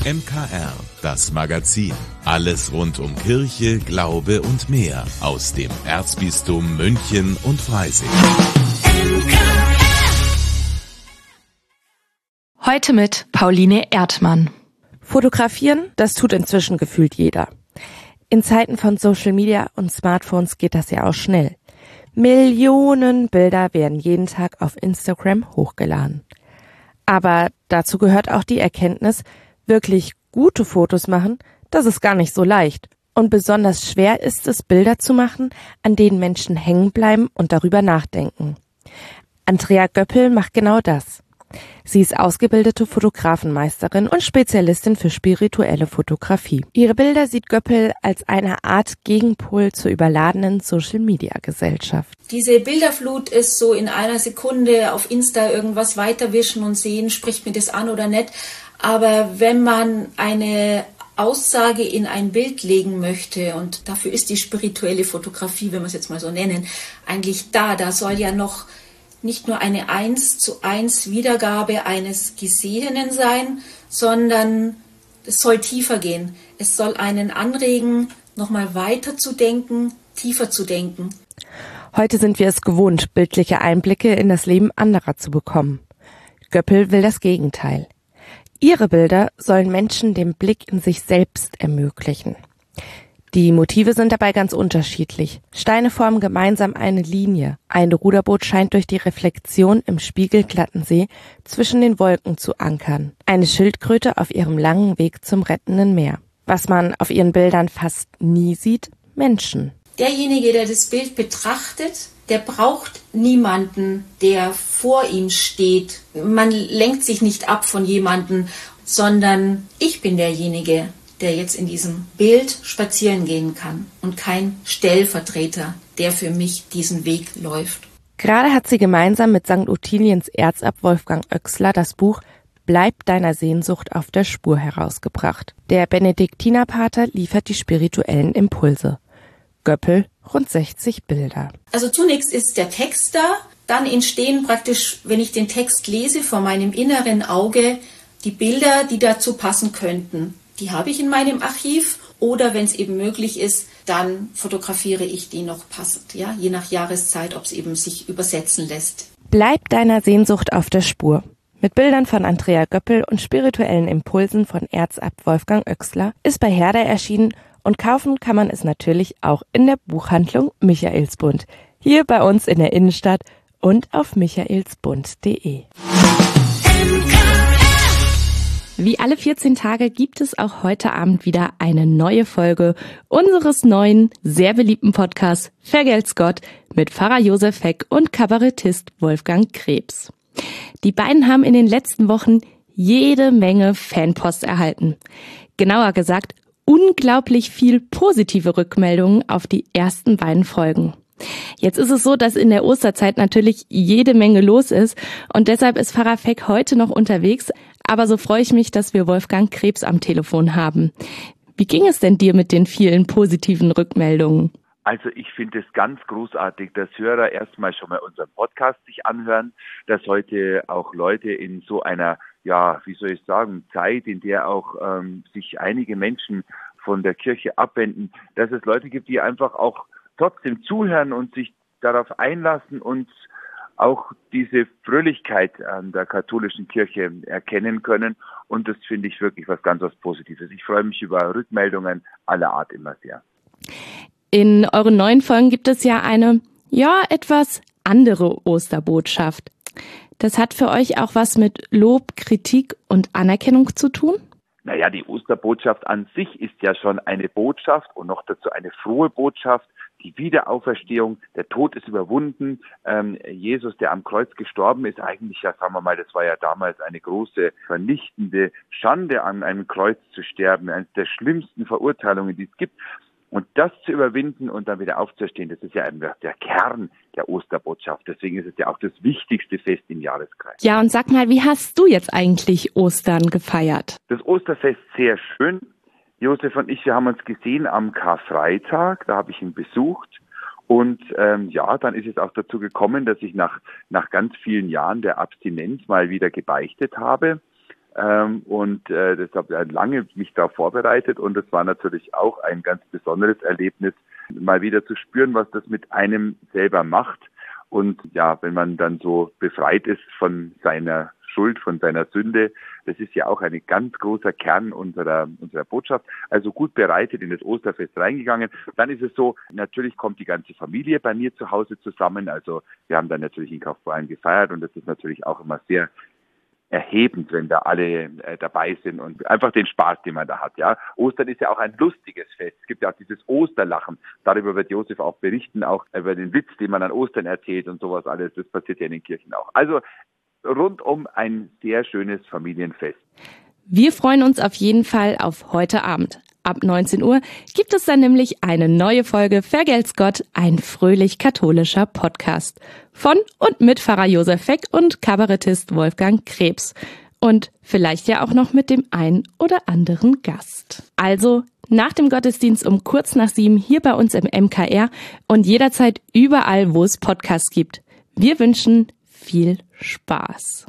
MKR, das Magazin. Alles rund um Kirche, Glaube und mehr aus dem Erzbistum München und Freising. Heute mit Pauline Erdmann. Fotografieren, das tut inzwischen gefühlt jeder. In Zeiten von Social Media und Smartphones geht das ja auch schnell. Millionen Bilder werden jeden Tag auf Instagram hochgeladen. Aber dazu gehört auch die Erkenntnis, wirklich gute Fotos machen, das ist gar nicht so leicht. Und besonders schwer ist es, Bilder zu machen, an denen Menschen hängen bleiben und darüber nachdenken. Andrea Göppel macht genau das. Sie ist ausgebildete Fotografenmeisterin und Spezialistin für spirituelle Fotografie. Ihre Bilder sieht Göppel als eine Art Gegenpol zur überladenen Social-Media-Gesellschaft. Diese Bilderflut ist so in einer Sekunde auf Insta irgendwas weiterwischen und sehen, spricht mir das an oder nicht. Aber wenn man eine Aussage in ein Bild legen möchte, und dafür ist die spirituelle Fotografie, wenn wir es jetzt mal so nennen, eigentlich da soll ja noch nicht nur eine 1:1 Wiedergabe eines Gesehenen sein, sondern es soll tiefer gehen. Es soll einen anregen, nochmal weiter zu denken, tiefer zu denken. Heute sind wir es gewohnt, bildliche Einblicke in das Leben anderer zu bekommen. Göppel will das Gegenteil. Ihre Bilder sollen Menschen den Blick in sich selbst ermöglichen. Die Motive sind dabei ganz unterschiedlich. Steine formen gemeinsam eine Linie. Ein Ruderboot scheint durch die Reflexion im spiegelglatten See zwischen den Wolken zu ankern. Eine Schildkröte auf ihrem langen Weg zum rettenden Meer. Was man auf ihren Bildern fast nie sieht, Menschen. Derjenige, der das Bild betrachtet, der braucht niemanden, der vor ihm steht. Man lenkt sich nicht ab von jemandem, sondern ich bin derjenige, der jetzt in diesem Bild spazieren gehen kann und kein Stellvertreter, der für mich diesen Weg läuft. Gerade hat sie gemeinsam mit St. Ottiliens Erzabt Wolfgang Oechsler das Buch Bleib deiner Sehnsucht auf der Spur herausgebracht. Der Benediktinerpater liefert die spirituellen Impulse. Göppel rund 60 Bilder. Also zunächst ist der Text da, dann entstehen praktisch, wenn ich den Text lese, vor meinem inneren Auge die Bilder, die dazu passen könnten. Die habe ich in meinem Archiv oder wenn es eben möglich ist, dann fotografiere ich die noch passend, ja, je nach Jahreszeit, ob es eben sich übersetzen lässt. Bleib deiner Sehnsucht auf der Spur. Mit Bildern von Andrea Göppel und spirituellen Impulsen von Erzabt Wolfgang Oechsler ist bei Herder erschienen und kaufen kann man es natürlich auch in der Buchhandlung Michaelsbund, hier bei uns in der Innenstadt und auf michaelsbund.de. Wie alle 14 Tage gibt es auch heute Abend wieder eine neue Folge unseres neuen, sehr beliebten Podcasts Vergelt's Gott mit Pfarrer Josef Heck und Kabarettist Wolfgang Krebs. Die beiden haben in den letzten Wochen jede Menge Fanpost erhalten. Genauer gesagt, unglaublich viel positive Rückmeldungen auf die ersten beiden Folgen. Jetzt ist es so, dass in der Osterzeit natürlich jede Menge los ist und deshalb ist Pfarrer Heck heute noch unterwegs. Aber so freue ich mich, dass wir Wolfgang Krebs am Telefon haben. Wie ging es denn dir mit den vielen positiven Rückmeldungen? Also ich finde es ganz großartig, dass Hörer erstmal schon mal unseren Podcast sich anhören, dass heute auch Leute in so einer, ja, wie soll ich sagen, Zeit, in der auch sich einige Menschen von der Kirche abwenden, dass es Leute gibt, die einfach auch trotzdem zuhören und sich darauf einlassen und auch diese Fröhlichkeit an der katholischen Kirche erkennen können. Und das finde ich wirklich was ganz was Positives. Ich freue mich über Rückmeldungen aller Art immer sehr. In euren neuen Folgen gibt es ja eine, etwas andere Osterbotschaft. Das hat für euch auch was mit Lob, Kritik und Anerkennung zu tun? Naja, die Osterbotschaft an sich ist ja schon eine Botschaft und noch dazu eine frohe Botschaft. Die Wiederauferstehung, der Tod ist überwunden. Jesus, der am Kreuz gestorben ist, eigentlich ja, sagen wir mal, das war ja damals eine große, vernichtende Schande, an einem Kreuz zu sterben. Eine der schlimmsten Verurteilungen, die es gibt. Und das zu überwinden und dann wieder aufzustehen, das ist ja einfach der Kern der Osterbotschaft. Deswegen ist es ja auch das wichtigste Fest im Jahreskreis. Ja, und sag mal, wie hast du jetzt eigentlich Ostern gefeiert? Das Osterfest sehr schön. Josef und ich, wir haben uns gesehen am Karfreitag, da habe ich ihn besucht. Und dann ist es auch dazu gekommen, dass ich nach ganz vielen Jahren der Abstinenz mal wieder gebeichtet habe. Deshalb lange mich da vorbereitet und es war natürlich auch ein ganz besonderes Erlebnis, mal wieder zu spüren, was das mit einem selber macht. Und ja, wenn man dann so befreit ist von seiner Schuld, von seiner Sünde, das ist ja auch ein ganz großer Kern unserer Botschaft. Also gut bereitet in das Osterfest reingegangen. Dann ist es so, natürlich kommt die ganze Familie bei mir zu Hause zusammen. Also wir haben dann natürlich in Kaufbeuren gefeiert und das ist natürlich auch immer sehr erhebend, wenn da alle dabei sind und einfach den Spaß, den man da hat. Ja, Ostern ist ja auch ein lustiges Fest. Es gibt ja auch dieses Osterlachen. Darüber wird Josef auch berichten, auch über den Witz, den man an Ostern erzählt und sowas alles. Das passiert ja in den Kirchen auch. Also rundum ein sehr schönes Familienfest. Wir freuen uns auf jeden Fall auf heute Abend. Ab 19 Uhr gibt es dann nämlich eine neue Folge Vergelt's Gott, ein fröhlich-katholischer Podcast. Von und mit Pfarrer Josef Feck und Kabarettist Wolfgang Krebs. Und vielleicht ja auch noch mit dem einen oder anderen Gast. Also nach dem Gottesdienst um kurz nach 7 hier bei uns im MKR und jederzeit überall, wo es Podcasts gibt. Wir wünschen viel Spaß.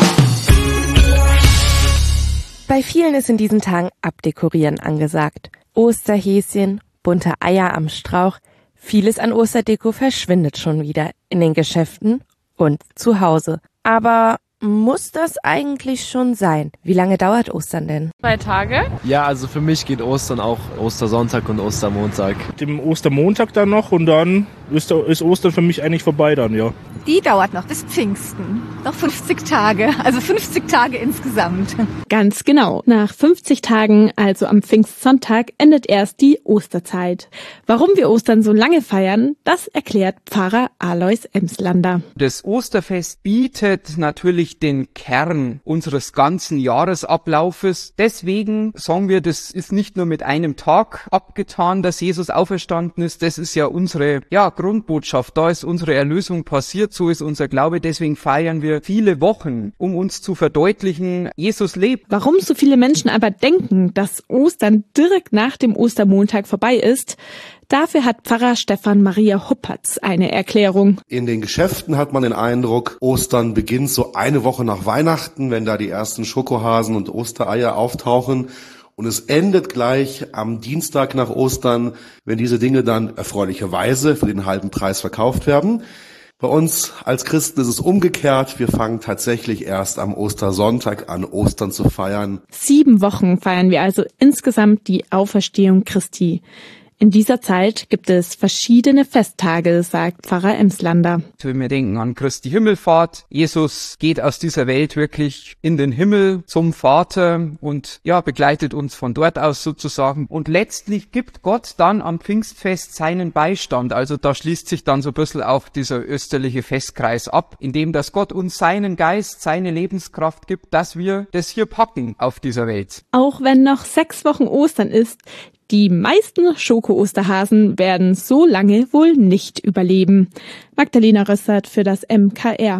Bei vielen ist in diesen Tagen Abdekorieren angesagt. Osterhäschen, bunte Eier am Strauch. Vieles an Osterdeko verschwindet schon wieder in den Geschäften und zu Hause. Aber muss das eigentlich schon sein? Wie lange dauert Ostern denn? 2 Tage? Ja, also für mich geht Ostern auch Ostersonntag und Ostermontag. Dem Ostermontag dann noch und dann ist Ostern für mich eigentlich vorbei dann, ja. Die dauert noch bis Pfingsten. Noch 50 Tage, also 50 Tage insgesamt. Ganz genau. Nach 50 Tagen, also am Pfingstsonntag, endet erst die Osterzeit. Warum wir Ostern so lange feiern, das erklärt Pfarrer Alois Emslander. Das Osterfest bietet natürlich den Kern unseres ganzen Jahresablaufes. Deswegen sagen wir, das ist nicht nur mit einem Tag abgetan, dass Jesus auferstanden ist. Das ist ja unsere Grundbotschaft. Da ist unsere Erlösung passiert. So ist unser Glaube. Deswegen feiern wir viele Wochen, um uns zu verdeutlichen, Jesus lebt. Warum so viele Menschen aber denken, dass Ostern direkt nach dem Ostermontag vorbei ist, dafür hat Pfarrer Stefan Maria Huppertz eine Erklärung. In den Geschäften hat man den Eindruck, Ostern beginnt so eine Woche nach Weihnachten, wenn da die ersten Schokohasen und Ostereier auftauchen. Und es endet gleich am Dienstag nach Ostern, wenn diese Dinge dann erfreulicherweise für den halben Preis verkauft werden. Bei uns als Christen ist es umgekehrt. Wir fangen tatsächlich erst am Ostersonntag an, Ostern zu feiern. 7 Wochen feiern wir also insgesamt die Auferstehung Christi. In dieser Zeit gibt es verschiedene Festtage, sagt Pfarrer Emslander. Wenn wir denken an Christi Himmelfahrt, Jesus geht aus dieser Welt wirklich in den Himmel zum Vater und begleitet uns von dort aus sozusagen. Und letztlich gibt Gott dann am Pfingstfest seinen Beistand. Also da schließt sich dann so ein bisschen auch dieser österliche Festkreis ab, indem dass Gott uns seinen Geist, seine Lebenskraft gibt, dass wir das hier packen auf dieser Welt. Auch wenn noch 6 Wochen Ostern ist, die meisten Schoko-Osterhasen werden so lange wohl nicht überleben. Magdalena Rössert für das MKR.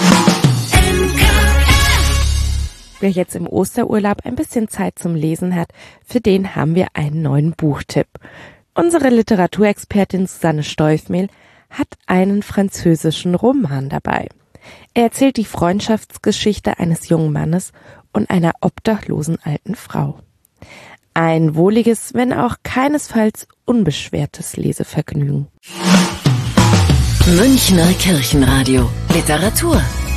Wer jetzt im Osterurlaub ein bisschen Zeit zum Lesen hat, für den haben wir einen neuen Buchtipp. Unsere Literaturexpertin Susanne Steufmehl hat einen französischen Roman dabei. Er erzählt die Freundschaftsgeschichte eines jungen Mannes und einer obdachlosen alten Frau. Ein wohliges, wenn auch keinesfalls unbeschwertes Lesevergnügen. Münchner Kirchenradio. Literatur.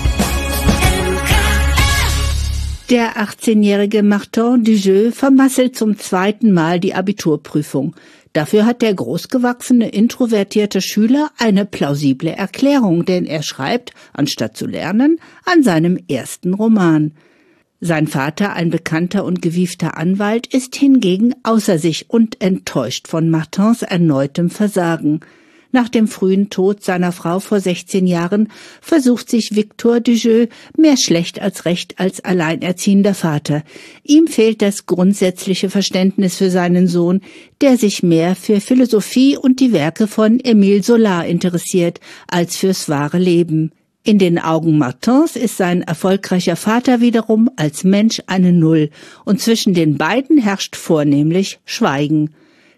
Der 18-jährige Martin Dujeu vermasselt zum 2. Mal die Abiturprüfung. Dafür hat der großgewachsene, introvertierte Schüler eine plausible Erklärung, denn er schreibt, anstatt zu lernen, an seinem ersten Roman. Sein Vater, ein bekannter und gewiefter Anwalt, ist hingegen außer sich und enttäuscht von Martins erneutem Versagen. Nach dem frühen Tod seiner Frau vor 16 Jahren versucht sich Victor Dujeu mehr schlecht als recht als alleinerziehender Vater. Ihm fehlt das grundsätzliche Verständnis für seinen Sohn, der sich mehr für Philosophie und die Werke von Émile Zola interessiert als fürs wahre Leben. In den Augen Martins ist sein erfolgreicher Vater wiederum als Mensch eine Null, und zwischen den beiden herrscht vornehmlich Schweigen.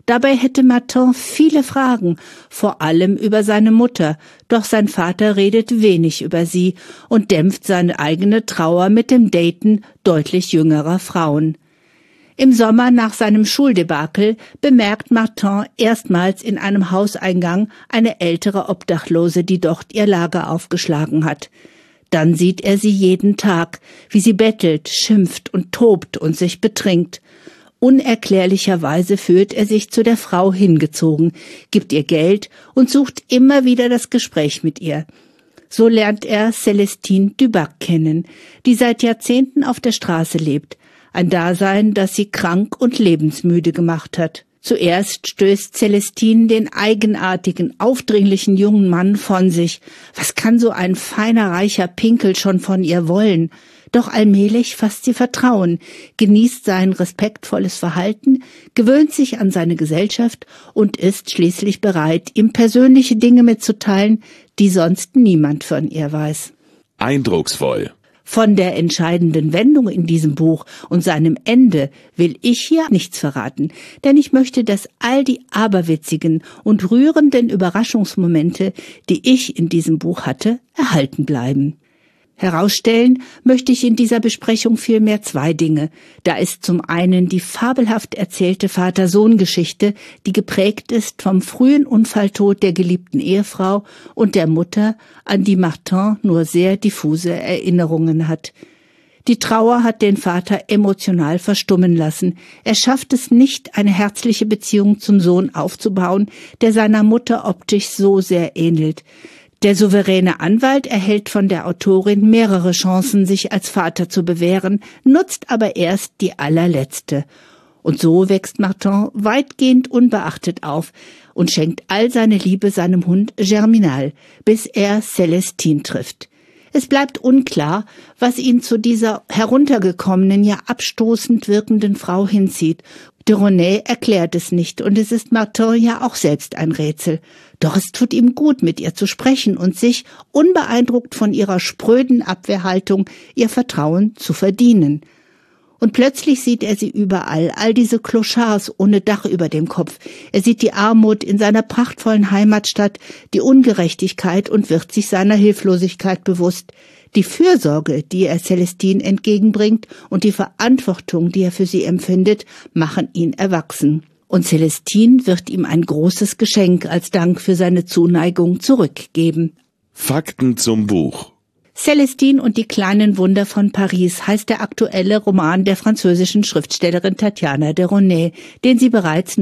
Dabei hätte Martin viele Fragen, vor allem über seine Mutter, doch sein Vater redet wenig über sie und dämpft seine eigene Trauer mit dem Daten deutlich jüngerer Frauen. Im Sommer nach seinem Schuldebakel bemerkt Martin erstmals in einem Hauseingang eine ältere Obdachlose, die dort ihr Lager aufgeschlagen hat. Dann sieht er sie jeden Tag, wie sie bettelt, schimpft und tobt und sich betrinkt. Unerklärlicherweise fühlt er sich zu der Frau hingezogen, gibt ihr Geld und sucht immer wieder das Gespräch mit ihr. So lernt er Célestine Dubac kennen, die seit Jahrzehnten auf der Straße lebt. Ein Dasein, das sie krank und lebensmüde gemacht hat. Zuerst stößt Célestine den eigenartigen, aufdringlichen jungen Mann von sich. Was kann so ein feiner, reicher Pinkel schon von ihr wollen? Doch allmählich fasst sie Vertrauen, genießt sein respektvolles Verhalten, gewöhnt sich an seine Gesellschaft und ist schließlich bereit, ihm persönliche Dinge mitzuteilen, die sonst niemand von ihr weiß. Eindrucksvoll. Von der entscheidenden Wendung in diesem Buch und seinem Ende will ich hier nichts verraten, denn ich möchte, dass all die aberwitzigen und rührenden Überraschungsmomente, die ich in diesem Buch hatte, erhalten bleiben. Herausstellen möchte ich in dieser Besprechung vielmehr zwei Dinge. Da ist zum einen die fabelhaft erzählte Vater-Sohn-Geschichte, die geprägt ist vom frühen Unfalltod der geliebten Ehefrau und der Mutter, an die Martin nur sehr diffuse Erinnerungen hat. Die Trauer hat den Vater emotional verstummen lassen. Er schafft es nicht, eine herzliche Beziehung zum Sohn aufzubauen, der seiner Mutter optisch so sehr ähnelt. Der souveräne Anwalt erhält von der Autorin mehrere Chancen, sich als Vater zu bewähren, nutzt aber erst die allerletzte. Und so wächst Martin weitgehend unbeachtet auf und schenkt all seine Liebe seinem Hund Germinal, bis er Célestine trifft. Es bleibt unklar, was ihn zu dieser heruntergekommenen, ja abstoßend wirkenden Frau hinzieht. De René erklärt es nicht und es ist Martin ja auch selbst ein Rätsel. Doch es tut ihm gut, mit ihr zu sprechen und sich, unbeeindruckt von ihrer spröden Abwehrhaltung, ihr Vertrauen zu verdienen. Und plötzlich sieht er sie überall, all diese Clochards ohne Dach über dem Kopf. Er sieht die Armut in seiner prachtvollen Heimatstadt, die Ungerechtigkeit und wird sich seiner Hilflosigkeit bewusst. Die Fürsorge, die er Célestine entgegenbringt und die Verantwortung, die er für sie empfindet, machen ihn erwachsen. Und Célestine wird ihm ein großes Geschenk als Dank für seine Zuneigung zurückgeben. Fakten zum Buch. Célestine und die kleinen Wunder von Paris heißt der aktuelle Roman der französischen Schriftstellerin Tatiana de René, den sie bereits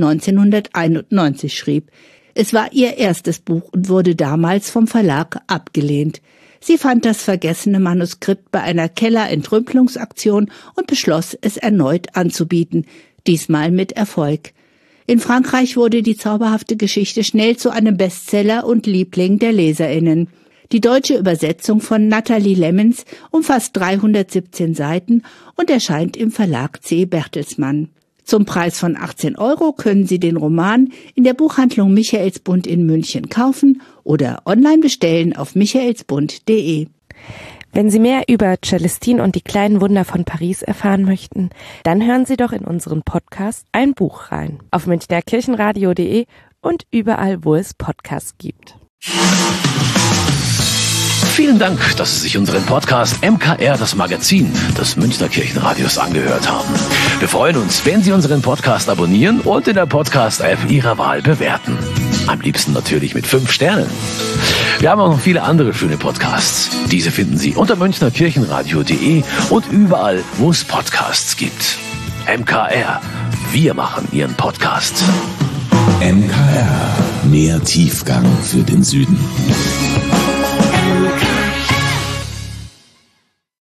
1991 schrieb. Es war ihr erstes Buch und wurde damals vom Verlag abgelehnt. Sie fand das vergessene Manuskript bei einer Kellerentrümpelungsaktion und beschloss, es erneut anzubieten, diesmal mit Erfolg. In Frankreich wurde die zauberhafte Geschichte schnell zu einem Bestseller und Liebling der LeserInnen. Die deutsche Übersetzung von Nathalie Lemmens umfasst 317 Seiten und erscheint im Verlag C. Bertelsmann. Zum Preis von 18 € können Sie den Roman in der Buchhandlung Michaelsbund in München kaufen oder online bestellen auf michaelsbund.de. Wenn Sie mehr über Célestine und die kleinen Wunder von Paris erfahren möchten, dann hören Sie doch in unseren Podcast Ein Buch rein auf münchnerkirchenradio.de und überall, wo es Podcasts gibt. Vielen Dank, dass Sie sich unseren Podcast MKR, das Magazin des Münchner Kirchenradios, angehört haben. Wir freuen uns, wenn Sie unseren Podcast abonnieren und in der Podcast-App Ihrer Wahl bewerten. Am liebsten natürlich mit 5 Sternen. Wir haben auch noch viele andere schöne Podcasts. Diese finden Sie unter münchnerkirchenradio.de und überall, wo es Podcasts gibt. MKR, wir machen Ihren Podcast. MKR, mehr Tiefgang für den Süden.